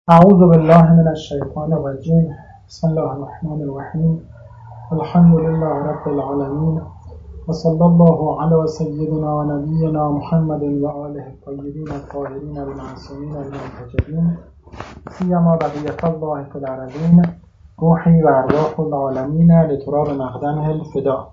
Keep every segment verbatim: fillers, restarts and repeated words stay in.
اعوذ بالله من الشیطان الرجیم. بسم الله الرحمن الرحیم. الحمد لله رب العالمین و صلی الله علی سیدنا و نبینا محمد و آله الطیبین الطاهرین المعصومین المنتجبین سیما بقیة الله فی الارضین روحی و ارواح العالمین لتراب مقدمه الفدا.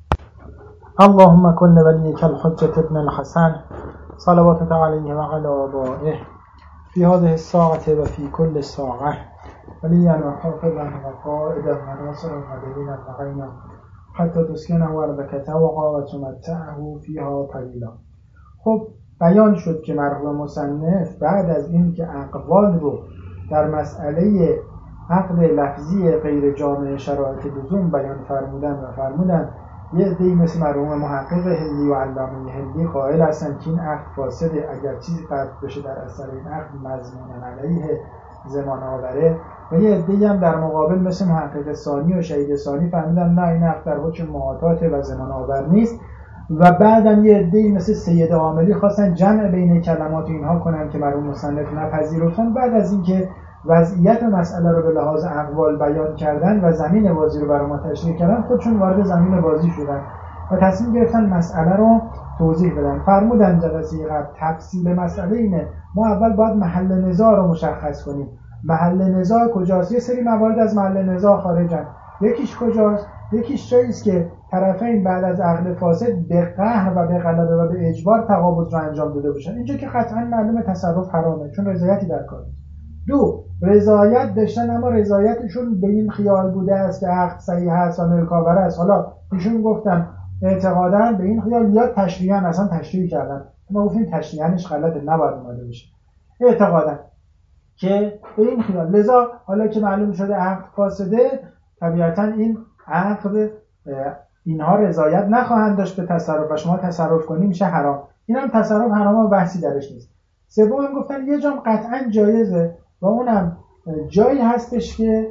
اللهم کن ولیک الحجة ابن الحسن صلواتك علیه و علی آبائه فی هذه الساعة و فی کل ساعة ولیا و حافظا و قائدا و ناصرا و دلیلا و غینا حتی تسکنه ارضک طوعا و تمتعه فیها طویلا. خب بیان شد که مرحوم مصنف بعد از این که اقوال رو در مسئله عقد لفظی غیر جامع شرایط لزوم بیان فرمودن و فرمودن یه عده‌ای مثل مرحوم محقق هندی و علامه هندی قائل هستن که این عقد فاسده، اگر چیزی قطع بشه در اثر این عقد مضمون علیه زمان آوره، و یه عده‌ای هم در مقابل مثل محقق ثانی و شهید ثانی فهمیدن نه این عقد در حکم معاطات و زمان آور نیست، و بعدم یه عده‌ای مثل سید عاملی خواستن جمع بین کلمات اینها کنن که مرحوم مصنف نپذیرفتن. بعد از اینکه وضعیت مسئله رو به لحاظ اقوال بیان کردن و زمین بازی رو برای ما تشریح کردن، خودشون وارد زمین بازی شدن و تصمیم گرفتن مسئله رو توضیح بدن. فرمودن جلسه قبل تفصیل مسئله اینه ما اول باید محل نزاع رو مشخص کنیم. محل نزاع کجاست؟ یه سری موارد از محل نزاع خارجن. یکیش کجاست؟ یکیش جایی است که طرفین بعد از عقد فاسد به قهر و به غلبه و به اجبار تقابض رو انجام داده باشن. اینجا که قطعا معلومه تصرف حرامه چون رضایتی در کاره. دو، رضایت داشتن اما رضایتشون به این خیال بوده است که عقد صحیح است و ملکاور است. حالا ایشون گفتن اعتقادا به این خیال یا تشریعا اصلا تشریع کردن، ما گفتیم تشریعنش غلطه نباید اومده بشه، اعتقادا که به این خیال. لذا حالا که معلوم شده عقد فاسده، طبیعتا این عقد اینها رضایت نخواهند داشت به تصرف و شما تصرف کنی میشه حرام. اینم تصرف حرام و بحثی درش نیست. سوم هم گفتن یه جام قطعا جایزه و اونم جایی هستش که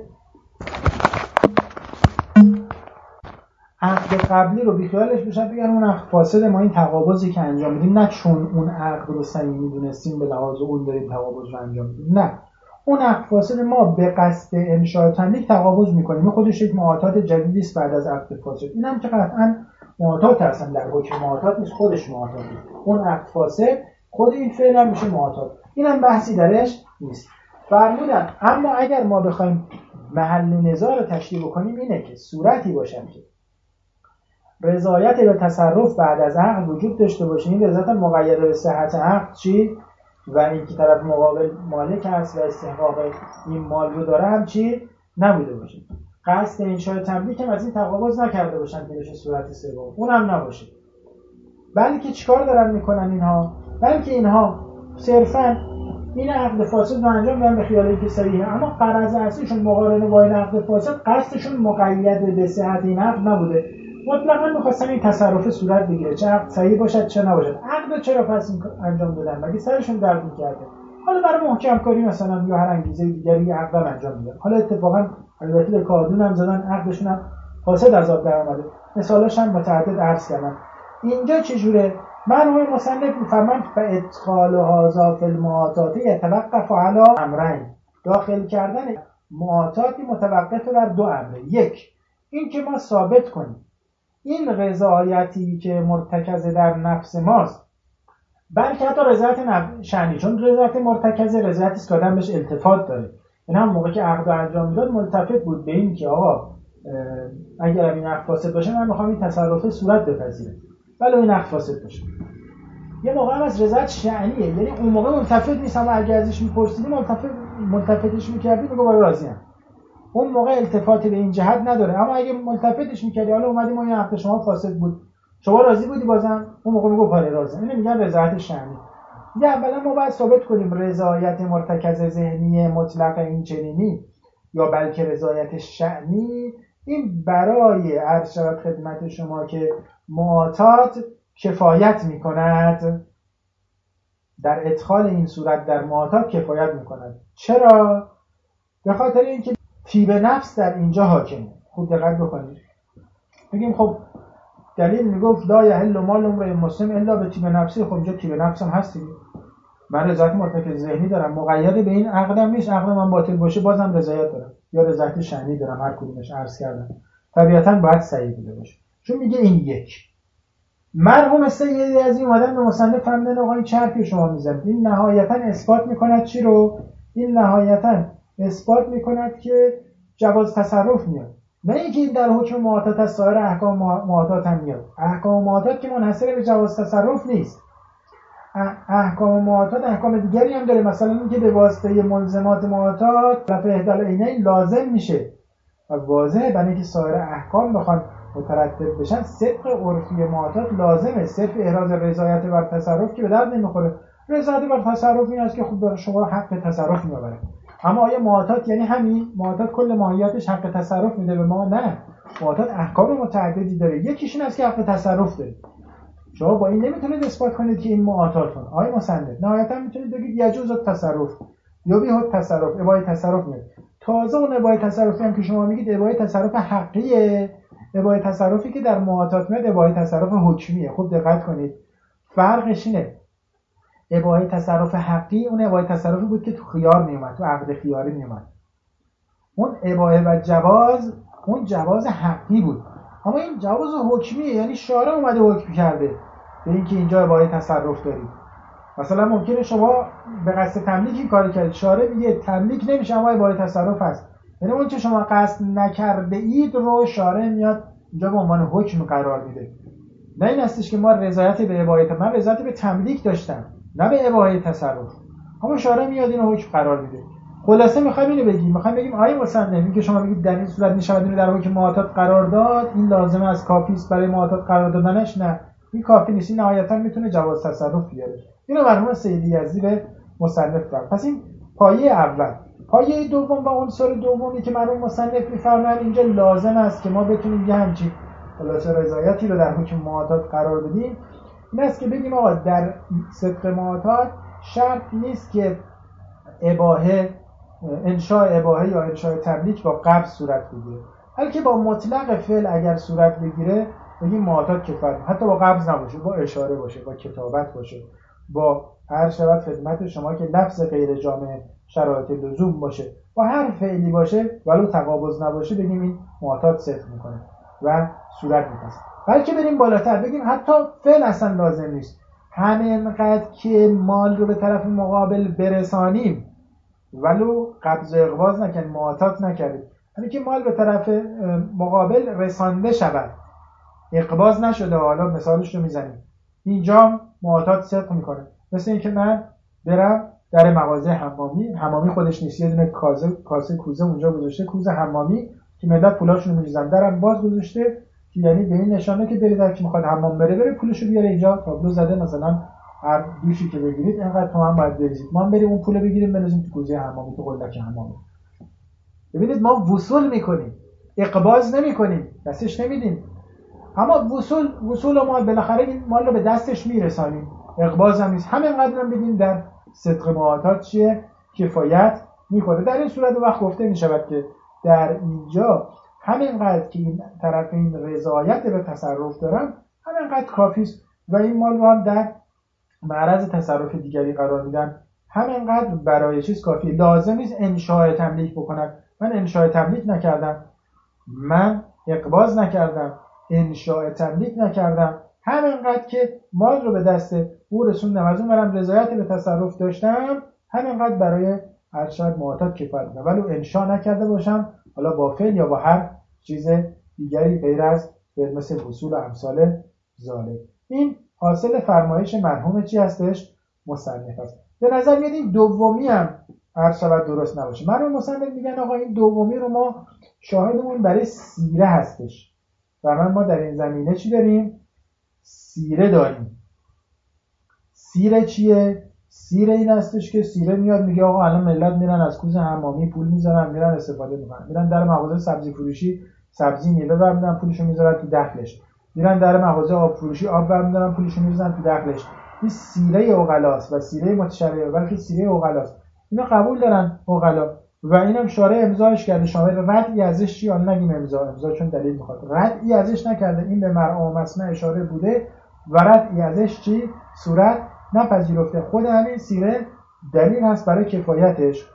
عقد قبلی رو بیخیالش بشن بگن اون عقد فاسده، ما این تقابضی که انجام میدیم نه چون اون عقد رو صحیح میدونستیم به لحاظ اون داریم تقابض رو انجام میدیم، نه اون عقد فاسد ما به قصد انشاء تملیک تقابض میکنیم. خودش یک معاطات جدیدی است بعد از عقد فاسد. اینم که قطعا معاطات هستن، در حکم معاطات نیست، خودش معاطات. اون عقد فاسد خود این فعل هم میشه معاطات. اینم بحثی درش نیست. فرمودن اما اگر ما بخوایم محل نزاع رو تشریح بکنیم اینه که صورتی باشه که رضایت به تصرف بعد از عقد وجود داشته باشه، این رضایت مقید به صحت عقد چی و اینکه طرف مقابل مالک هست و استحقاق این مال رو داره هم چی نبوده باشه، قصد انشاء تملیک هم از این تقابض نکرده باشن که بشه صورت سوم، اونم نباشه. بلکه چیکار دارن میکنن اینها؟ بلکه اینها صرفاً این عقد فاسد رو انجام میدن به خیال اینکه صحیحه، اما غرض اصلیشون مقارنه با این عقد فاسد قصدشون مقید به صحت این عقد نبوده، مطلقاً می‌خواستن این تصرف صورت بگیره، چه عقد صحیح باشد چه نباشد. عقد چرا پس انجام دادن؟ مگه سرشون درد می‌کرده؟ حالا برای محکم کاری مثلا یا هر انگیزه دیگری عقد انجام میدن. حالا اتفاقاً البته به کادون هم زدن، عقدشون هم فاسد از آب در اومده. مثالش هم متعدد عرض کردم. اینجا چجوره؟ مرحوم مصنف می‌فرمایند به ادخال هذا فی المعاطات یتوقف علی امرین. داخل کردن معاطاتی متوقف بر دو امر. یک، این که ما ثابت کنیم این رضایتی که مرتکز در نفس ماست، بلکه حتی رضایت شأنی، چون رضایت مرتکز رضایتی است که آدم بهش التفات داره. این هم موقعی که عقد انجام میداد ملتفت بود به این که آقا اگر این عقد فاسد باشه من میخوام این تصرف صورت بپذیرم ولی این عقد فاسد باشه. یه موقع هم از رضایت شأنیه، یعنی اون موقع ملتفت نیست اما اگه ازش میپرسیدیم ملتفت ملتفتش میکردیم میگه برای راضیم، اون موقع التفاتی به این جهت نداره. اما اگه ملتفتش میکردی حالا اومدیم ما این عقد شما فاسد بود شما راضی بودی بازم، اون موقع میگه برای راضی. اینو میگن رضایت شأنی. دیگه اولا ما باید ثابت کنیم رضایت مرتکز ذهنی مطلق این چنینی یا بلکه رضایت شأنی. این برای عرض شود خدمت شما که معاطات کفایت میکند، در ادخال این صورت در معاطات کفایت میکند. چرا؟ به خاطر اینکه طیب نفس در اینجا حاکمه. خوب دقت بکنید. بگیم خب دلیل میگفت لا یحل مال امرئ مسلم الا به طیب نفسی، خب اینجا طیب نفس هم هست دیگه. من رضایت مطلق ذهنی دارم، مقید به این عقدم نیست، عقد من باطل باشه بازم رضایت دارم، یا رضایت شأنی دارم، هر کدومش عرض کردم. طبیعتاً باید صحیح بوده باشه، چون میگه این یک. مرحوم سیدی از این اومدن به مصنف فرمودن آقا این چرخی شما میزنید، این نهایتاً اثبات میکند چی رو؟ این نهایتاً اثبات میکند که جواز تصرف میاد، نه اینکه این در حکم معاطات از سایر احکام معاطات هم میاد. احکام معاطات که منحصر به جواز تصرف نیست، احکام معاطات احکام دیگری هم داره، مثلا اینکه به واسطه ملزمات معاطات رفع احدى العینین لازم میشه و واضحه برای اینکه سایر احکام بخوان مترتب بشن صدق عرفی معاطات لازمه، صرف احراز رضایت بر تصرف که به درد نمیخوره. رضایت بر تصرف این است که خود برای شما حق تصرف میآورد، اما آیا معاطات یعنی همین؟ معاطات کل ماهیتش حق تصرف میده به ما؟ نه، معاطات احکام متعددی داره، یکیش این است که حق تصرف داره. شما با این نمیتونید اثبات کنید که این معاطاتون آیا مصنف نهایتا میتونید بگید یجوز التصرف یا بیه التصرف، اباحه تصرف میاد. تازه اون اباحه تصرفی هم که شما میگید اباحه تصرف حقیه، اباحه تصرفی که در معاطات میاد اباحه تصرف حکمیه. خوب دقت کنید، فرقش اینه، اباحه تصرف حقی اون اباحه تصرفی بود که تو خیار میومد، تو عقد خیاری میومد. اون اباحه و جواز اون جواز حقی بود، اما این جواز حکمیه، یعنی شارع اومده حکم کرده به اینکه اینجا اباحه تصرف دارید. مثلا ممکنه شما به قصد تملیک این کاری کردید، شارع میگه تملیک نمیشه اما اباحه تصرف هست، یعنی اون چه شما قصد نکرده اید رو شارع میاد اینجا به عنوان حکم قرار میده. نه این هستش که ما رضایت به اباحه، من رضایت به تملیک داشتم نه به اباحه تصرف، اما شارع میاد اینو حکم قرار میده. خلاصه میخوایم اینو بگیم، میخوایم بگیم آیه مصنف این که شما میگید در این صورت میشود اینو در حکم معاطات قرار داد، این لازمه از کافی است برای معاطات قرار دادنش؟ نه، این کافی نیست، این نهایتا میتونه جواز تصرف بیاره. اینو مرحوم سیدی یزدی به مصنف فرمود. پس این پایه اول. پایه دوم و عنصر دومی که مرحوم مصنف میفرمایند اینجا لازم است که ما بتونیم یه همچین خلاصه رضایتی رو در حکم معاطات قرار بدیم، این است که بگیم آقا در صدق معاطات شرط نیست که اباحه انشاء اباحه یا انشاء تملیک با قبض صورت بگیره، بلکه با مطلق فعل اگر صورت بگیره بگیم معاطات کفایت، حتی با قبض نباشه، با اشاره باشه، با کتابت باشه، با هر شود خدمت شما که لفظ غیر جامع شرایط لزوم باشه، با هر فعلی باشه ولو تقابض نباشه بگیم این معاطات صدق میکنه و صورت میپذیره. بلکه بریم بالاتر بگیم حتی فعل اصلا لازم نیست، همینقدر که مال رو به طرف مقابل برسانیم ولو قبض و اقباض نکنیم، معاطات نکردیم، یعنی که مال به طرف مقابل رسانده شود، اقباض نشده، حالا مثالش رو میزنیم، اینجا معاطات صدق میکنه. مثل اینکه من برم در مغازه حمامی، حمامی خودش نیست، یه دونه کاسه کاسه کوزه اونجا گذاشته، کوزه حمامی که ملت پولاشونو میریزن، درم باز گذاشته که یعنی به این نشانه که برید هر کی میخواد حمام بره بره پولشو بیاره اینجا، تابلو زده مثلا هر دوشی که بگیرید اینقدر تومن باید بریزید، ما هم بریم اون پولو بگیریم بنازیم تو کوزه حمامی، تو قلک حمامی. ببینید ما وصول میکنیم، اقباض نمیکنیم، دستش نمیدیم، اما وصول وصول ما بالاخره این مال رو به دستش میرسانیم، اقباض هم نیست. همینقدر هم بگیم در صدق معاطات چیه؟ کفایت میکنه. در این صورت وقت گفته میشود که در اینجا همینقدر که این طرف این رضایت به تصرف دارن همینقدر کافی است و این مال رو هم در معرض تصرف دیگری قرار میدن، همینقدر برای چیز کافی، لازم نیست انشاء تملیک بکنن. من انشاء تملیک نکردم، من اقباض نکردم، انشاء تملیک نکردم، همینقدر که مال رو به دست او رسوندم، از اون برم رضایت به تصرف داشتم، همینقدر برای ارشاد معاطات کفایت میکنه. ولی انشاء نکرده باشم، حالا با فعل یا با هر چیز دیگری غیر از فعل مثل وصول و امثال ذالک. این حاصل فرمایش مرحوم چی هستش؟ مصنف است. به نظر میاد این دومی هم هر شود درست نباشه. مرحوم مصنف میگن آقا این دومی رو ما شاهدمون برای سیره هستش. و ما در این زمینه چی داریم؟ سیره داریم. سیره چیه؟ سیره این هستش که سیره میاد میگه آقا الان ملت میرن از کوزه حمامی پول میذارن میرن استفاده میکنن، میرن در مغازه سبزی فروشی سبزی میوه برمیدارن پولشو میذارن تو دخلش، میرن در مغازه آب فروشی آب برمیدارن پولشو میذارن تو دخلش. این سیره عقلاست و سیره متشرعه، بلکه سیره عقلاست. اینا قبول دارن عقلا و اینم شارع امضاش کرده، شامل ردی ازش چی آن نگیم امضا امضا چون دلیل میخواد، ردی ازش نکرده، این به مرعا و مسمع اشاره بوده و ردی ازش چی صورت نپذیرفته. خود همین سیره دلیل هست برای کفایتش.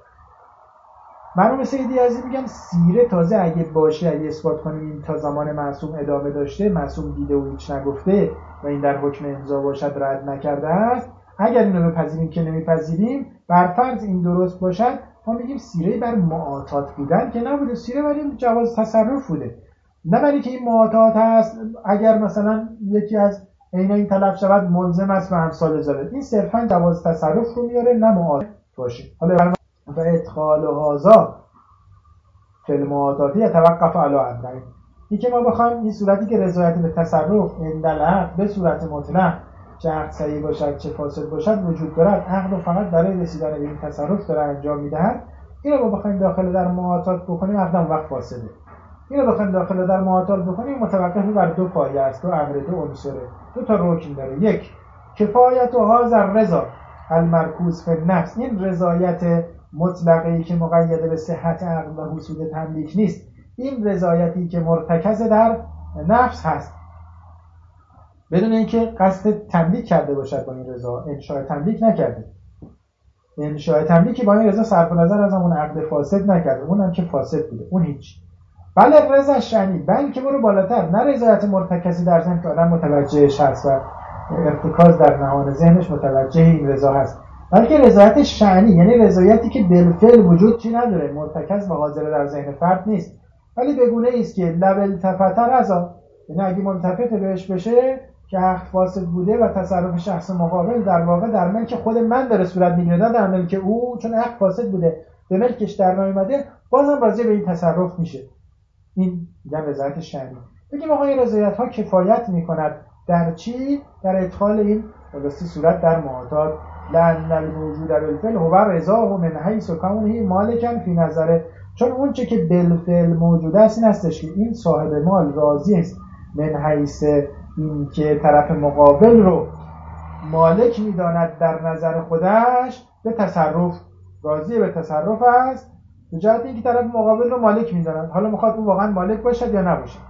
مرحوم سیدی عزیز میگن سیره تازه اگه باشه، اگه اثبات کنیم این تا زمان معصوم ادامه داشته، معصوم دیده و هیچ نگفته و این در حکم امضا باشد رد نکرده است، اگر اینو بپذیریم که نمیپذیریم، بر فرض این درست باشد، ما میگیم سیره بر معاطات بودن که نبوده، سیره برای جواز تصرف بوده. نه برای که این معاطات هست اگر مثلا یکی از اینا این تلف شود ملزم است و امثال ذالک. این صرفا جواز تصرف رو میاره، نه معاطات باشه. حالا و ادخال هذا فی المعاطات یتوقف علی امرین. این که ما بخوایم این صورتی که رضایت به تصرف اندلع به صورت مطلق چه عقد صحیح باشد چه فاسد باشد وجود دارد، عقد رو فقط برای رسیدن به این تصرف داره انجام میدهد، این رو بخوایم داخل در معاطات بکنیم عقد اون وقت فاسده. این رو بخوایم داخل در معاطات بکنیم متوقف بر دو پایه است، دو امر، دو عنصره، دو تا رکن داره. یک، کفایت و هذا الرضا المرکوز فی النفس، این رضایت مطلقی که مقید به صحت عقل و حصول تملیک نیست، این رضایتی که مرتکز در نفس هست بدون اینکه قصد تملیک کرده باشد با این رضا، انشاء تملیک نکرده، انشاء تملیکی با این رضا صرف نظر از همون عقد فاسد نکرده، اون هم که فاسد بوده، اون هیچ. بله رضا شأنی، بلکه برو بالاتر، نه رضایت مرتکزی در ذهن که آدم متوجهش هست و ارتکاز در نهان ذهنش متوجه این رضا هست، بلکه رضایت شأنی، یعنی رضایتی که بالفعل وجود چی نداره، مرتکز و حاضر در ذهن فرد نیست، ولی بگونه ایست که لو التفت رضا، یعنی اگه ملتفت بهش بشه که عقد فاسد بوده و تصرف شخص مقابل در واقع در ملک خود من داره صورت میگیره، نه در ملک او، چون عقد فاسد بوده به ملکش در نیامده، بازم راضی به این تصرف میشه. این میگن رضایت شأنی. بگیم آقا این رضایت ها کفایت میکند در چی؟ در ادخال این راستی صورت در معاطات. لأن الموجود بالفعل هو رضاه من حیث کونه مالکا فی نظره، چون اون چه که بالفعل موجود است این هستش که این صاحب مال راضی است من حیث این که طرف مقابل رو مالک میداند در نظر خودش، به تصرف راضی به تصرف است، به جهت اینکه طرف مقابل رو مالک میداند، حالا میخواد اون واقعا مالک باشد یا نباشد.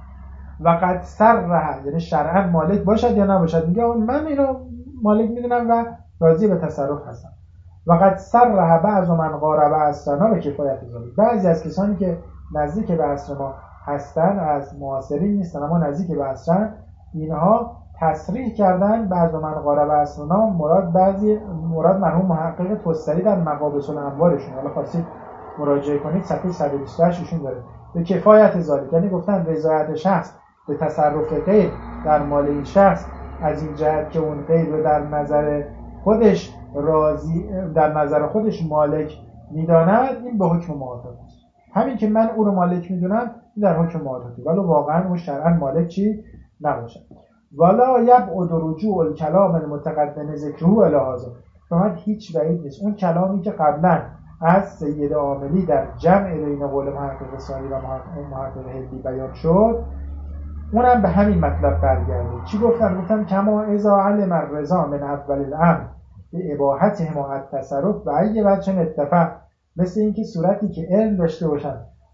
و قد صرح، یعنی شرعا مالک باشد یا نباشد، میگه من اینو مالک میدونم و راضی به تصرف هستم. و قد صرح بعض من قارب عصرنا به کفایت ذلک، بعضی از کسانی که نزدیک به عصر ما هستن از معاصرین نیستن اما نزدیک به عصرن، اینها تصریح کردن بعض من قارب عصرنا، مراد بعضی مراد مرحوم محقق توسری در مقابس الانوارشون، حالا خواستید مراجعه کنید صفحه صد و بیست و هشت ایشون داره، به کفایت ذلک، یعنی گفتن رضایت شخص به تصرف غیر در مال این شخص از این جهت که اون غیر رو در نظر خودش راضی، در نظر خودش مالک میداند، این به حکم معاطات است. همین که من او رو مالک میدونم این در حکم معاطاتی، ولی واقعا اون شرعا مالک چی نباشه. ولا یبعد رجوع الکلام المتقدم ذکره الی هذا، فقط هیچ بعید نیست اون کلامی که قبلا از سید عاملی در جمع بین قول محقق ثانی و محقق هندی بیان شد، اونم به همین مطلب برگرده. چی گفتن؟ گفتن کما اذا علم الرضا من اول الامر به اباحت حمایت تصرف و اگه بچه اتفاق، مثل اینکه صورتی که علم داشته باشن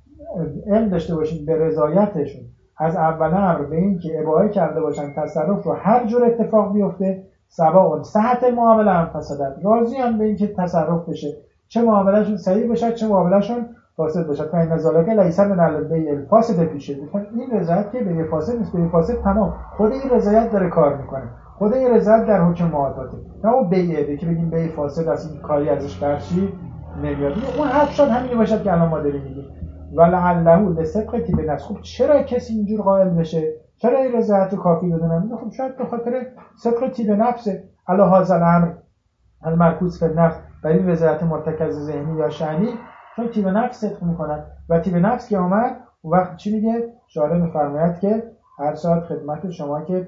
علم داشته باشین به رضایتشون از اول امر به این که اباحه کرده باشن تصرف رو، هر جور اتفاق بیفته سواء صحت المعامله ام فسادت، راضی هم به این که تصرف بشه، چه معاملهشون صحیح بشه چه معاملهشون فاسد بشه. تا این نزالک لیس من البیع الفاسد پیشه، این رضایت که به فاسد نیست، به فاسد تمام، خود این رضایت داره کار میکنه، خود این رضایت در حکم معاطاته، نه اون بیعه که بگیم بیع فاسد است این کاری ازش برچی نمیاد. اون حرف شد همین باشد که الان ما داریم میگیم ولعله لصدق که به نفس. خب چرا کسی اینجور قائل بشه؟ چرا این رضایت رو کافی بدونن؟ خب شاید به خاطر صدق تیب نفسه، علی هذا الامر المرکوز فی النفس، برای این رضایت مرتکز ذهنی یا شأنی، چون تیب نفس صدق میکنن و تیب نفس که آمد اون وقت چی میگه؟ شارع میفرماید که هر ساعت خدمت شما که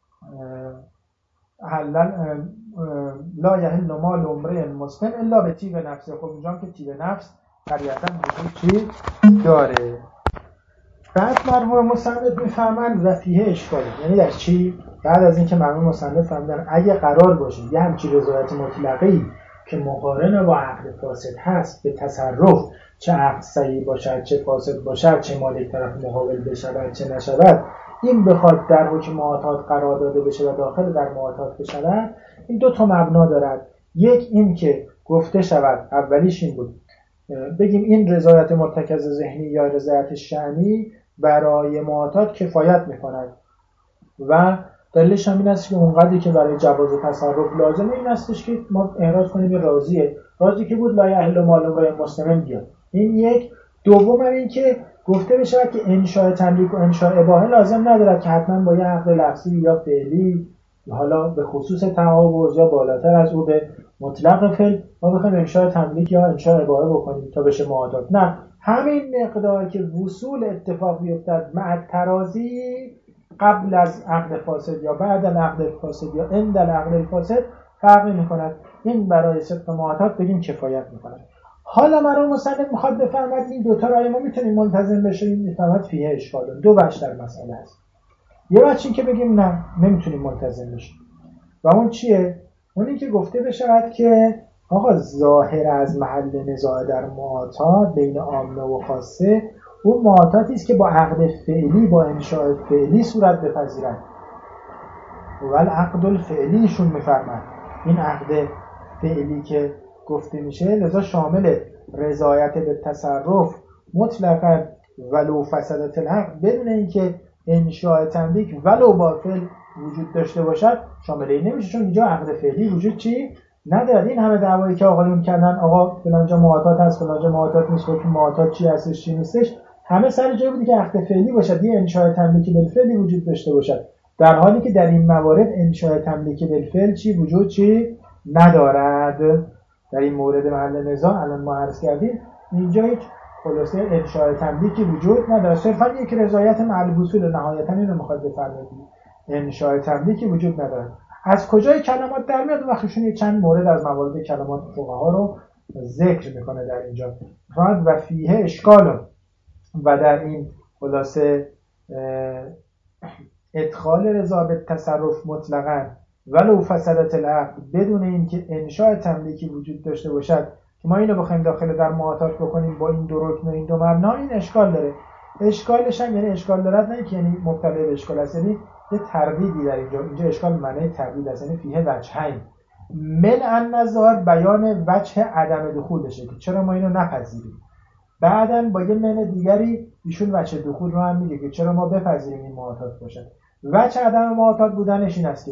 حلل لا یحل مال امرئ مسلم الا به تیب نفس. خب اینجا که تیب نفس طبیعتا وجود چی داره. بعد مرحوم مصنف میفهمن و فیه اشکاله، یعنی در چی؟ بعد از اینکه مرحوم مصنف فهمیدن اگه قرار باشه یه همچین رضایت مطلقی که مقارن با عقد فاسد هست به تصرف، چه عقد صحیح باشد چه فاسد باشد، چه مالک طرف مقابل بشود چه نشود، این بخواد در حکم معاطات قرار داده بشه و داخل در معاطات بشود، این دو تا مبنا دارد. یک این که گفته شود، اولیش این بود بگیم این رضایت مرتکز ذهنی یا رضایت شأنی برای معتاد کفایت میکند و دلیلش هم این است که اونقدری که برای جواز تصرف لازمه این استش که ما احراز کنیم یه راضیه، راضی که بود لا یحل مال امرئ مسلم بیاد. این یک. دوم این که گفته بشه که انشاء تملیک و انشاء اباحه لازم ندارد که حتما با یه عقد لفظی یا فعلی، حالا به خصوص تعاوض یا بالاتر از او به مطلق فعل ما بخوایم انشاء تملیک یا انشاء اباحه بکنیم تا بشه معادات. نه، همین مقدار که وصول اتفاق بیفتد مع تراضی قبل از عقد فاسد یا بعد از عقد فاسد یا عند العقد فاسد فرق نمی‌کند. این برای صدق معادات بگیم کفایت می‌کند. حالا مرحوم مصنف میخواد بفهمد این دوتا رای ما میتونیم منتظم بشیم، میفهمد فیه اشکال. دو بخش در مسئله هست. یه بخش این که بگیم نه نمیتونیم منتظم بشیم و اون چیه؟ اونی که گفته بشود که آقا ظاهر از محل نزاع در معاطات بین عامه و خاصه اون معاطاتی است که با عقد فعلی با انشاء فعلی صورت بپذیرد و العقد الفعلیشون میفرماد این عقد فعلی که گفته میشه لذا شامل رضایت به تصرف مطلقاً ولو فسدت العقد بدون اینکه انشاء تملیک ولو با فعل وجود داشته باشد شامل این نمیشه، چون اینجا عقد فعلی وجود چی نداره. این همه دعوایی که آقایون کردن آقا فلانجا معاطات هست فلانجا معاطات نیست، حکم معاطات چی هستش چی نیستش، همه سر جای بودی که عقد فعلی باشد یه انشاء تملیک بالفعلی وجود داشته باشد، در حالی که در این موارد انشاء تملیک بالفعل چی وجود چی ندارد. در این مورد محل نزاع الان ما عرض کردیم اینجا هیچ خلاصه انشاء تملیکی وجود نداره، صرفا یک رضایت مع الوصول نهایتا اینو میخواد بفرمایید انشاء تملیکی وجود نداره. از کجای کلمات در میاد؟ وقتشون یک چند مورد از موارد کلمات فقها رو ذکر میکنه در اینجا فراد و فیه اشکال و در این خلاصه ادخال رضا به تصرف مطلقاً ولو فسدت العقد بدون اینکه انشاء تملیکی وجود داشته باشد که ما اینو بخوایم داخل در معاطات بکنیم با این دو رکن و این دو مبنا این اشکال داره. اشکالش هم یعنی اشکال دارد نه که یعنی مبتلا به اشکال است، یعنی یه تردیدی در اینجا اینجا اشکال معنی تردید است، یعنی فیه وجهین من النظر بیان وجه عدم دخولشه که چرا ما اینو نپذیریم. بعداً با یه من دیگری ایشون وجه دخول رو هم میگه که چرا ما بپذیریم این معاطات باشه. وجه عدم معاطات بودنش این است که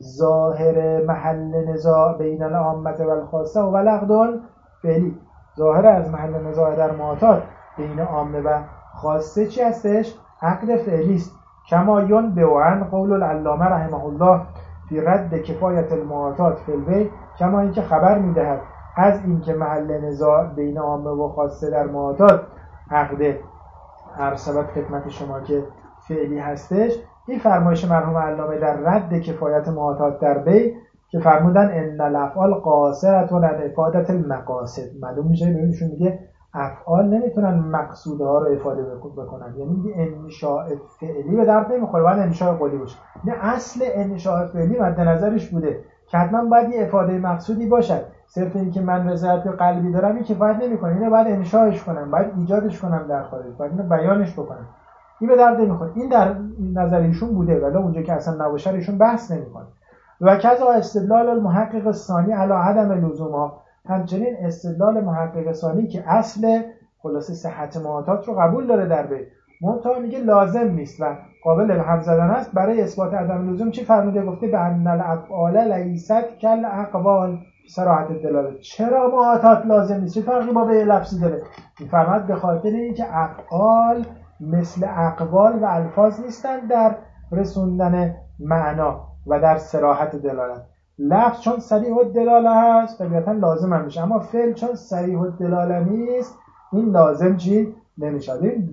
ظاهر محل نزاع بین العامه و الخاصه و العقد فعلی، ظاهر از محل نزاع در معاطات بین عامه و خاصه چی هستش؟ عقد فعلی است. کما ینبع عن قول العلامه رحمه الله فی رد کفایت المعاطات فی البیع، کما اینکه خبر میدهد از اینکه محل نزاع بین عامه و خاصه در معاطات عقد ارسلت خدمت شما که فعلی هستش. این فرمایش مرحوم علامه در رد کفایت معاطات در بیع که فرمودن ان الافعال قاصرة عن افادة المقاصد، معلوم میشه ببینیشون میگه افعال نمیتونن مقصوده ها رو افاده بکنن، یعنی میگه انشاء فعلی به درد نمیخوره، باید انشاء قولی باشه. نه اصل انشاء فعلی مد نظرش بوده که حتما باید یه افاده مقصودی باشد، صرف این که من رضایت قلبی دارم این کفایت نمیکنه، اینو باید انشاءش کنم، باید ایجادش کنم در خارج، باید اینو بیانش بکنم، این به درد نمیخوره. این در نظر ایشون بوده ولی اونجا که اصلا نباشه ایشون بحث نمیکنه. و کذا استدلال المحقق الثانی علی عدم لزومها، همچنین استدلال محقق ثانی که اصل خلاصه صحت معاطات رو قبول داره در بیع، منتها میگه لازم نیست و قابل به هم زدن است. برای اثبات عدم لزوم چی فرموده؟ گفته به ان الافعال لیست کالاقوال صراحت دلاله. چرا معاطات لازم نیست؟ چه فرقی با بیع لفظی داره؟ میفرماد به خاطر اینکه افعال مثل اقوال و الفاظ نیستن در رسوندن معنا و در صراحت دلالت. لفظ چون صریح الدلاله هست طبیعتا لازم هم میشه، اما فعل چون صریح الدلاله نیست این لازم چی نمیشه.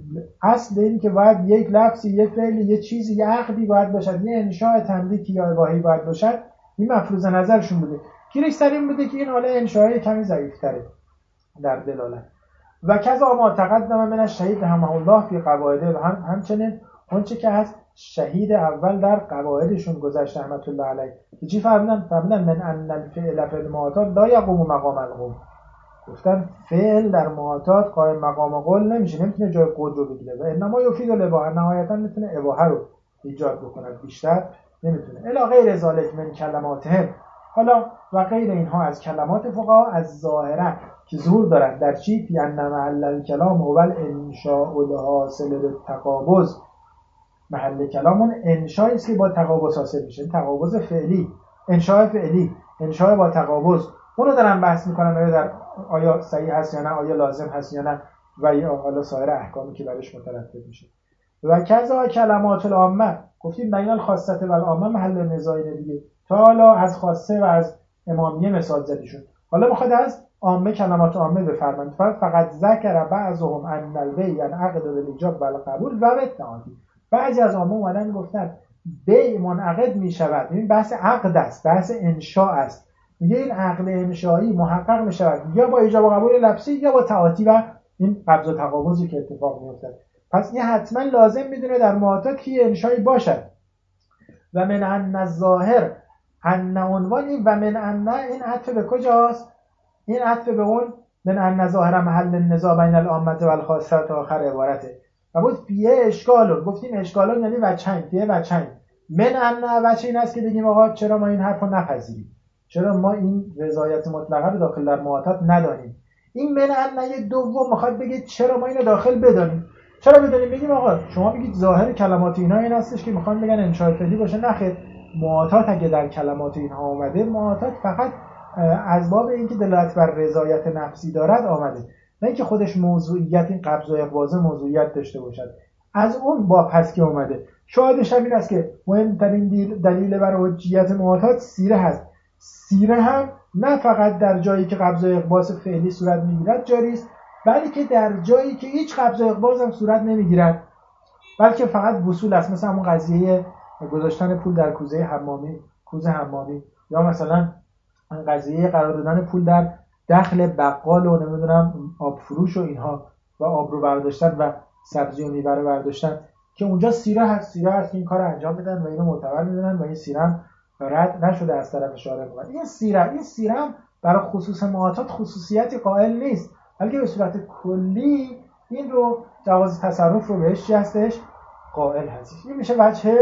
اصل این که باید یک لفظی، یک فعلی، یک چیزی، یک عقدی باید باشد، یه انشاء تملیکی یا اباحی باید باشد، این مفروض نظرشون بوده. گیرش سر این بوده که این حالا انشاء کمی ضعیف‌تره در دلالت. و کذا ما تقدم من الشهید رحمه الله فی قواعده، و هم همچنین اون چه که هست شهید اول در قواعدشون گذشت رحمت الله علیه که چی فرمودن؟ فرمودن من ان الفعل فی المعاطات لا یقوم مقام القول، گفتن فعل در معاطات قائم مقام قول نمیشه، نمیتونه جای قول رو بگیره و انما یفید الاباحه، نهایتا میتونه اباحه رو ایجاد بکنه، بیشتر نمیتونه. الی غیر ذلک من کلماتهم، حالا و غیر اینها از کلمات فقها از ظاهرا که ظهور دارن در چی؟ فی ان محل الکلام هو الانشاء الحاصل بالتقابض. محل کلام اون انشایی است که با تقابض حاصل میشه، تقابض فعلی، انشاء فعلی، انشاء با تقابض. اونو دارن بحث میکنن آیا در آیا صحیح هست یا نه، آیا لازم هست یا نه و یا حالا سایر احکامی که برش مترتب میشه. و کذا کلمات العامه، گفتیم بین الخاصه و العامه محل نزاع دیگه. تا حالا از خاصه و از امامیه مثال زدیشون، حالا میخواد از عامه کلمات عامه بفرمایید. فقط ذکر بعضهم ان البیع انعقد بالاجاب و القبول و بالتعاطی. بعضی از عامه اومدن گفتن بیع منعقد میشود، این بحث عقد است، بحث انشاء است، میگه این عقد انشایی محقق میشود یا با ایجاب و قبول لفظی یا با تعاطی و این قبض و تقابضی که اتفاق میفته. پس این حتما لازم میدونه در معاطات که انشایی باشد. و من ان الظاهر ان عنوان این و من ان این عطف به کجاست؟ این عطف به اون من ان ظاهر محل النزاع بین العامه و الخاصه تا آخر عبارته. و بود فیه اشکالون، گفتیم اشکالون یعنی وجهین، فیه وجهین. من ان وجه این است که بگیم آقا چرا ما این حرفو نپذیریم، چرا ما این رضایت مطلقه رو داخل در معاطات ندانیم. این من ان دوم میخواد بگه چرا ما اینو داخل بدانیم. چرا بدانیم؟ بگیم آقا شما میگید ظاهر کلمات اینا این هستش که میخوان بگن انشاء فعلی باشه. نخیر، معاطات اگه در کلمات اینها اومده، معاطات فقط از باب اینکه دلالت بر رضایت نفسی دارد آمده، نه اینکه خودش موضوعیت، این قبض و اقباض موضوعیت داشته باشد. از اون باب هست که اومده. شاهدش همین است که مهمترین دلیل بر حجیت معاطات سیره هست. سیره هم نه فقط در جایی که قبض و اقباض فعلی صورت میگیرد جاری است، بلکه در جایی که هیچ قبض و اقباض هم صورت نمیگیرد، بلکه فقط وصول است. مثلا همون قضیه گذاشتن پول در کوزه حمامی، کوزه حمامی، یا مثلا قضیه قرار دادن پول در دخل بقال و نمیدونم آب فروش و اینها و آب رو برداشتن و سبزی و میوه رو برداشتن، که اونجا سیره هست، سیره هست که این کار انجام میدن و اینو معتبر میدونن و این سیره هم رد نشده از طرف شارع. این سیره این سیره هم برای خصوص معاطات خصوصیتی قائل نیست، بلکه به صورت کلی این رو جواز تصرف رو بهش چی هستش؟ قائل هستش. این میشه وجه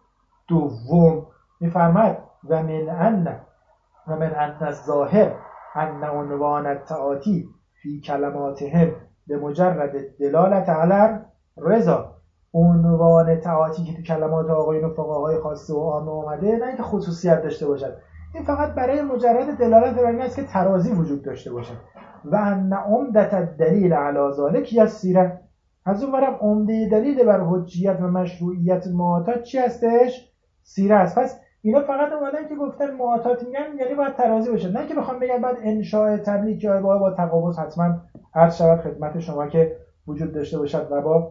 دوم. میفرماید و من ان و من ان الظاهر ان عنوان التعاطی فی کلماتهم به مجرد دلالت علی رضا. عنوان تعاطی که تو کلمات آقایون و فقهای خاصه و عامه اومده، نه اینکه خصوصیت داشته باشد، این فقط برای مجرد دلالت بر این است که ترازی وجود داشته باشد. و ان عمدة الدلیل علی ذلک یسیره. از اون ورم عمده دلیل بر حجیت و مشروعیت معاطات چی هستش؟ سیره است. پس اینا فقط اومدن که گفتن معاطات میگن یعنی باید ترازی باشه، نه که بخوام بگم بعد انشاء تملیک یا اباحه با تقابض حتما هر شود خدمت شما که وجود داشته باشد و با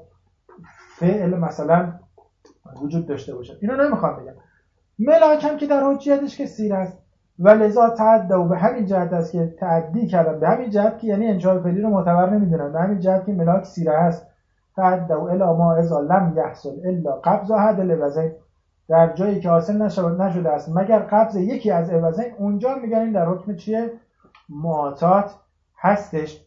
فعل مثلا وجود داشته باشد. اینا نمیخوام بگم. ملاک هم که در حجیتش که سیره است و لذا تعدی و به همین جهت است که تعدی کردن، به همین جهت که یعنی انشاء فعلی رو معتبر نمیدونن، به همین جهت که ملاک سیره است. تعدی الی ما اذا لم یحصل الا قبض احد الوزن، در جایی که حاصل نشده نشده است مگر قبض یکی از عوضین، اونجا میگن این در حکم چیه؟ معاطات هستش.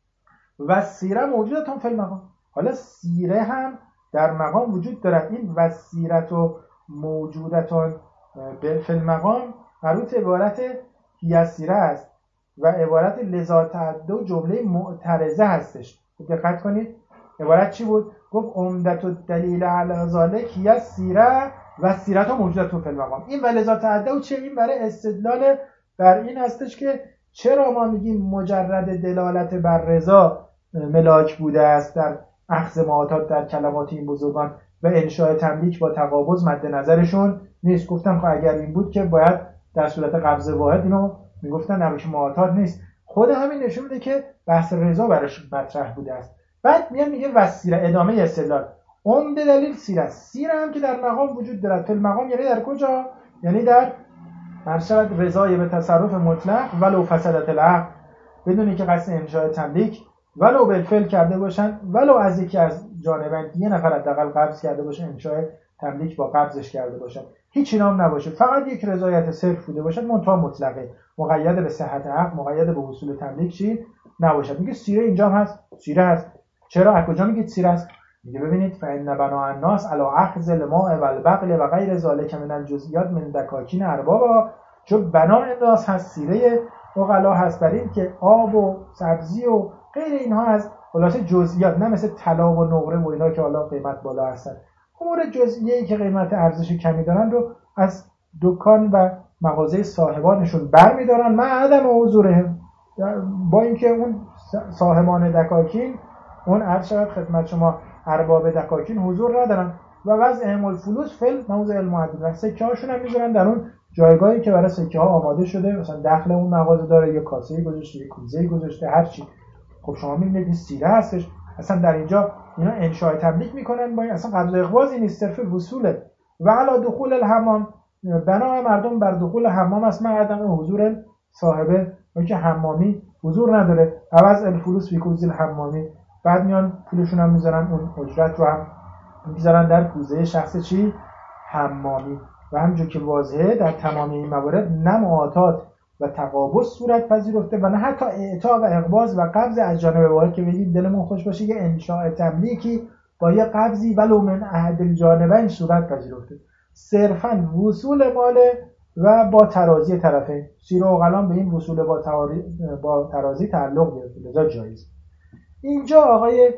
و سیره موجودتون فی المقام. حالا سیره هم در مقام وجود دارد. این و سیرت و موجودتون فی المقام مربوط عبارت هی سیره است و عبارت لذا تعدو جمله معترضه هستش. دقت کنید عبارت چی بود؟ گفت عمدت الدلیل علی ذلک هی سیره و سیرت و موجودتون فی المقام. این و لذا تعدو چه؟ این برای استدلال بر این هستش که چرا ما میگیم مجرد دلالت بر رضا ملاک بوده است در اخذ معاطات در کلمات این بزرگان و انشاء تملیک با تقابض مد نظرشون نیست. گفتم خب اگر این بود که باید در صورت قبض واحد اینو میگفتن نباشه معاطات نیست. خود همین نشون میده که بحث رضا براش مطرح بوده است. بعد میاد میگه وسیره ادامه استدلال عمده دلیل سیره است. سیره هم که در مقام وجود دارد. فی المقام یعنی در کجا؟ یعنی در مرشد رضای به تصرف مطلق ولو فسدت العقد، بدونی که قصد انشاء تملیک ولو بالفعل کرده باشن، ولو از یکی از جانبین یه نفر حداقل قبض کرده باشه، انشاء تملیک با قبضش کرده باشن، هیچ اینام نباشه، فقط یک رضایت صرف بوده باشد منتها مطلقه، مقید به صحت عقد، مقید به حصول تملیک چی نباشد. میگه سیره اینجا هم هست. سیره هست. چرا؟ از کجا میگید سیره است؟ میگه ببینید فإن بنا الناس علی اخذ الماء والبقل و غیر ذلک من الجزئیات من دکاکین اربابا چون بنا انداز هست، سیره عقلا هست بر این که آب و سبزی و غیر اینها از خلاصه جزئیات، نه مثل طلا و نقره و اینا که حالا قیمت بالا هستن، امور جزئیه‌ای که قیمت ارزش کمی دارن رو از دکان و مغازه صاحبانشون برمی‌دارن من عدم حضورهم، با اینکه اون صاحبان دکاکین، اون عرض شود خدمت شما ارباب دکاکین حضور ندارن و وضعهم الفلوس فل موضع المعدل، سکه هاشون هم میذارن در اون جایگاهی که برای سکه ها آماده شده، مثلا داخل اون مغازه داره یا کاسه‌ای گذاشته یا کوزه‌ای گذاشته هر چی. خب شما میبینید این سیره هستش، اصلا در اینجا اینا انشاء تملیک میکنن، با این اصلا قبض اقباضی نیست، صرف وصوله. و علی دخول الحمام، بنا مردم بر دخول حمام است من عدم حضور صاحبه و که حمامی حضور نداره، عوض الفلوس فی کوزه الحمامی، بعد میان پولشون هم میذارن، اون اجرت رو هم میذارن در کوزه شخص چی؟ حمامی. و همونجور که واضحه در تمام این موارد نه معاطات و تقابض صورت پذیرفته و نه حتی اعطا و اقباض و قبض از جانب واحد که بگید دلمون خوش باشه یه انشاء تملیکی با یه قبضی ولو من احد الجانبین صورت پذیرفته، صرفاً وصول مال و با ترازی طرفین. سیر و قلم به این وصول با, با ترازی تعلق گرفته، لذا جایز. اینجا آقای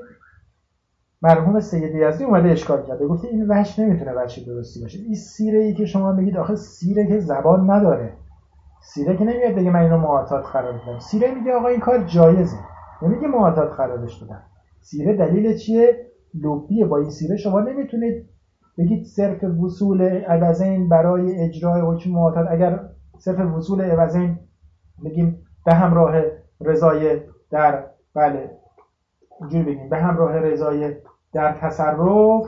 مرحوم سید یزدی اومده اشکال کرده، گفته این وجه نمیتونه وجه درستی باشه. این سیره‌ای که شما میگید آخه سیره که زبان نداره، سیره که نمیاد بگه من اینو معاطات قرار دادم، سیره میگه آقا این کار جایزه، نمیگه معاطات قرارش دادم. سیره دلیل چیه؟ لبیه. با این سیره شما نمیتونید بگید صرف وصول عوضین برای اجرای حکم معاطات. اگر صرف وصول عوضین بگیم به همراه رضای در بله اینجوری بگیم به همراه رضای در تصرف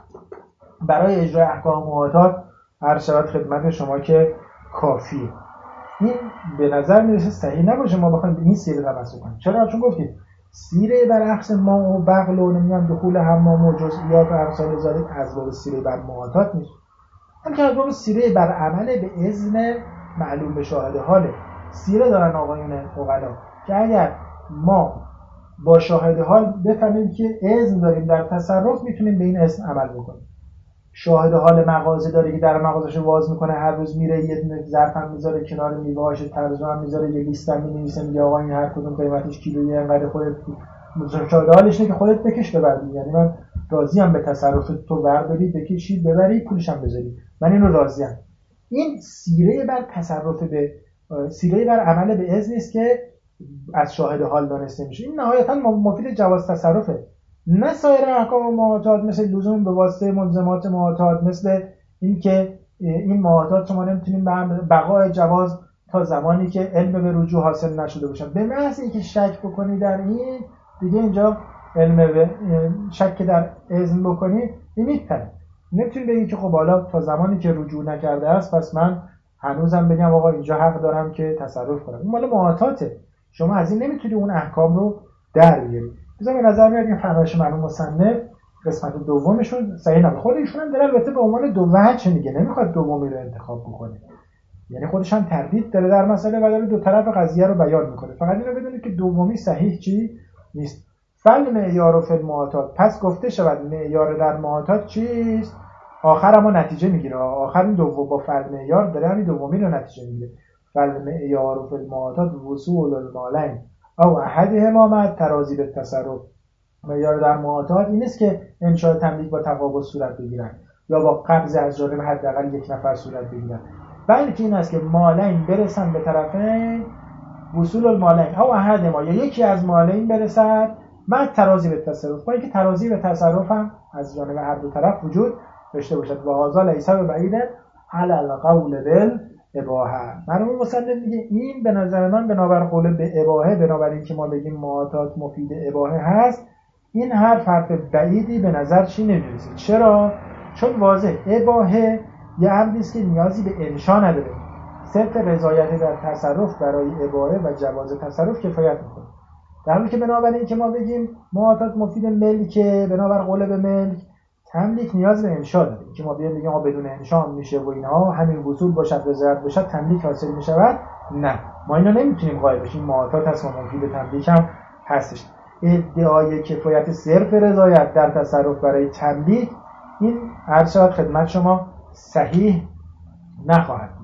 برای اجرای احکام معاطات هر شود خدمت شما که کافیه. این به نظر میرسه صحیح نباشه ما بخوایم این سیره رو مسئول کنیم. چرا؟ چون گفتیم سیره برعکس ما و بغل و نمیان دخول حمام و جزئیات و امثال ذالک از باب سیره بر معاطات نیست، بلکه از باب سیره بر عمل به اذن معلوم به شاهد حاله. سیره دارن آقایون عقلا که اگر ما با شاهد حال بفهمیم که اذن داریم در تصرف میتونیم به این اذن عمل بکنیم. شاهد حال مغازه داره که در مغازه‌شو واز میکنه، هر روز میره یه ظرف هم میذاره کنار میوه‌هاش، ترجمه هم میذاره، یه لیست هم می‌نویسه میگه آقا این هر کدوم قیمتش کیلویی انقدر، خودت شاهد حالش اینه که خودت بکش ببر، یعنی من راضی ام به تصرف تو برداری بکشی ببری پولش هم بذاری، من اینو راضی ام. این سیره بر تصرف به سیره بر عمل به اذن است که از شاهد حال دانسته میشه. این نهایتاً مفید جواز تصرفه، نه سایر احکام معاطات مثل لزوم به واسطه ملزمات معاطات، مثل این که این معاطات شما نمیتونیم به بقای جواز تا زمانی که علم به رجوع حاصل نشده باشه. به محض اینکه شک بکنی در این دیگه اینجا علم به شک در اذن بکنی این میپره. نمیتونی بگی که خب حالا تا زمانی که رجوع نکرده است پس من هنوزم بگم آقا اینجا حق دارم که تصرف کنم. این مال معاطاته، شما از این نمیتونی اون احکام رو در بیاری. مثلا به نظر میاد این فرمایش مرحوم مصنف قسمت دومشون صحیح نبود. خود ایشون هم داره البته به عنوان دو وجه میگه، نمیخواد دومی رو انتخاب بکنه، یعنی خودش هم تردید داره در مسئله و داره دو طرف قضیه رو بیان میکنه. فقط اینو بدونید که دومی صحیح چی نیست. فل معیار و فل معاطات، پس گفته شود معیار در معاطات چیست؟ آخر اما نتیجه میگیره، آخر این دوم با فل معیار داره همین دومی رو نتیجه میگیره. فل معیار و فل معاطات وصول المالین او احدهما مع ترازی به تصرف. معیار در معاطات این است که انشاء تملیک با تقابض صورت بگیرن یا با قبض از جانب حداقل یک نفر صورت بگیرن، بلکه این است که مالین برسن به طرفین، وصول المالین او احدهما یا یکی از مالین برسد مع ترازی به تصرف، با اینکه ترازی به تصرف هم از جانب هر دو طرف وجود داشته باشد. و هذا لیس بعید علی القول بال اباحه. مرحوم مصنف میگه این به نظر من بنابر قول به اباحه، بنابراین که ما بگیم معاطات مفید اباحه هست، این حرف حرف بعیدی به نظر چی نمیرسه. چرا؟ چون واضح اباحه یه امری است که نیازی به انشا نداره، صرف رضایت در تصرف برای اباحه و جواز تصرف کفایت میکنه. در حالی که بنابراین که ما بگیم معاطات مفید ملکه، بنابر قول به ملک، تملیک نیاز به انشا داره که ما بیایم بگیم بدون انشا میشه و اینها همین وصول باشد رضایت باشد تملیک حاصل میشود. نه، ما اینا نمیتونیم قائل بشیم. معاطات هست و مفید تملیک هم هستش. ادعای کفایت صرف رضایت در تصرف برای تملیک این هر شود خدمت شما صحیح نخواهد بود.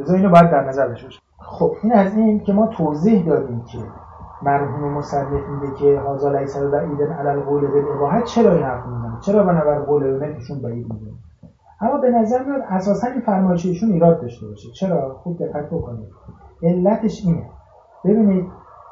لذا اینو باید در نظر داشته باشیم. خب این از این که ما توضیح دادیم که مرحوم مصنف میگه که هذا لیس بعید علی القول بالاباحه، چرا این حرف میزنه، چرا بنابر قول ایشون بعید میگه. اما به نظر میاد اساسا این فرمایش ایشون ایراد داشته باشه. چرا؟ خوب دقت بکنید. علتش اینه، ببینید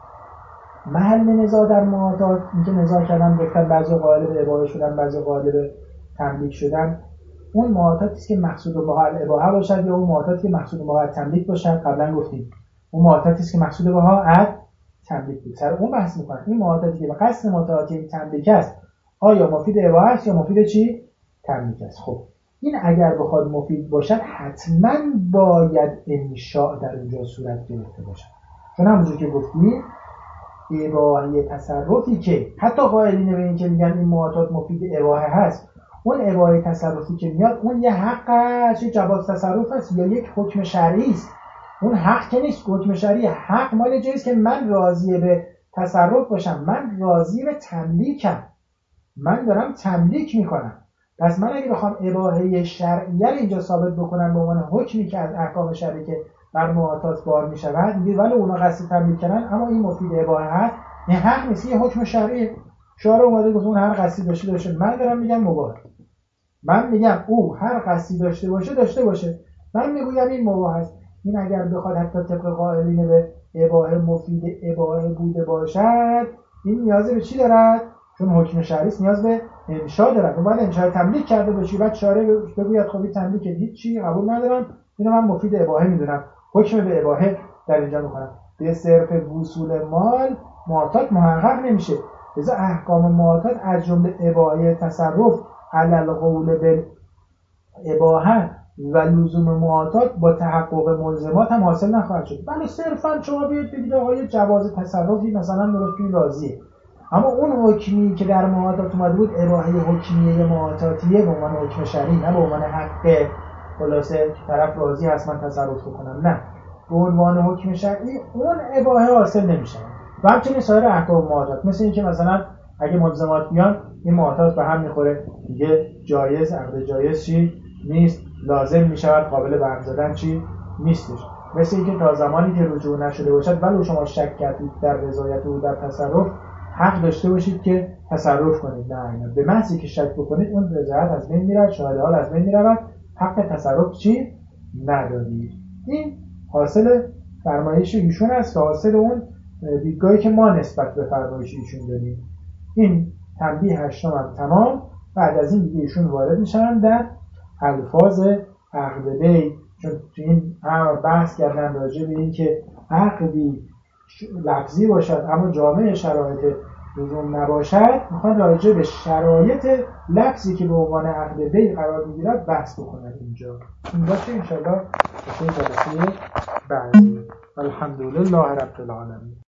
محل نزاع در معادات، اینکه نزاع کردن گفتن بعضی قائل به اباحه شدن، بعضی قائل به تملیک شدن، اون معاداتی است که مقصود بها الاباحه باشد یا اون معاداتی که مقصود بها تملیک باشد. قبلا گفتیم اون معاداتی است که مقصود بها تملیک بود. سر اون بحث میکنن این معاداتی که به قصد متعاطی تملیک است آیا مفید اباحه است یا مفید چی؟ تملیک است. خب این اگر بخواد مفید باشد حتما باید انشاء در اونجا صورت گرفته باشد، چون همونجور که گفتیم اباحه تصرفی که حتی قائلین به این که میگن این معادات مفید اباحه هست، اون اباحه تصرفی که میاد اون یه حق است، یه جواز تصرف است یا یک حکم شرعی است. اون حق که نیست، حکم شرعی. حق مال جایی است که من راضی به تصرف باشم، من راضی به تملیکم، من دارم تملیک میکنم. پس من اگه بخوام اباحه شرعیه رو اینجا ثابت بکنم به عنوان حکمی که از احکام شرعی که بر معاطات بار میشود، میگه ولی اونا قصد تملیک کردن اما این مفید اباحه هست، این حق نیست، یه حکم شرعی. شارع اومده گفت اون هر قصدی داشته باشه، من دارم میگم مباح. من میگم او هر قصدی داشته باشه داشته باشه، من میگویم این مباح است. این اگر بخواد حتی طبق قائلین به اباحه مفید اباحه بوده باشد، این نیازی به چی دارد؟ چون حکم شرعی است نیاز به انشاء دارد. اون باید انشاء تملیک کرده باشی، بعد شارع بگوید خب این تملیک هیچ چی قبول ندارم، اینو من مفید اباحه میدونم، حکم به اباحه در اینجا میکنم. به صرف وصول مال معاطات محقق نمیشه. لذا احکام معاطات از جمله اباحه تصرف علی القول بالاباحه و لزوم معاطات با تحقق ملزمات هم حاصل نخواهد شد. ولی صرفا شما بیاید بگید آقا جواز تصرفی مثلا درست راضیه، اما اون حکمی که در معاطات اومده بود اباحه حکمیه معاطاتیه به عنوان حکم شرعی، نه به عنوان حق خلاصه که طرف راضی هست من تصرف کنم، نه به عنوان حکم شرعی، اون اباحه حاصل نمیشه. و همچنین سایر احکام معاطات، مثل اینکه مثلا اگه ملزمات بیان این معاطات به هم میخوره، دیگه جایز عقد جایز چی نیست، لازم میشود، قابل به هم زدن چی نیستش. مثل اینکه تا زمانی که رجوع نشده باشد ولو شما شک کردید در رضایت او در تصرف، حق داشته باشید که تصرف کنید. نه اینا به محضی که شک بکنید اون رضایت از بین میرد، شاهد حال از بین میرود، حق تصرف چی ندارید. این حاصل فرمایش ایشون است که حاصل اون دیدگاهی که ما نسبت به فرمایش ایشون داریم. این تنبیه هشتم هم تمام. بعد از این دیگه ایشون وارد میشن در الفاظ عقد بی، چون تو این هم بحث کردن راجع به این که عقدی لفظی باشد اما جامع شرایط لزوم نباشد، میخوان راجع به شرایط لفظی که به عنوان عقد بی قرار میگیرد بحث بکنن اینجا. این باشه انشاءالله به جلسه بعدی. الحمدلله رب العالمین.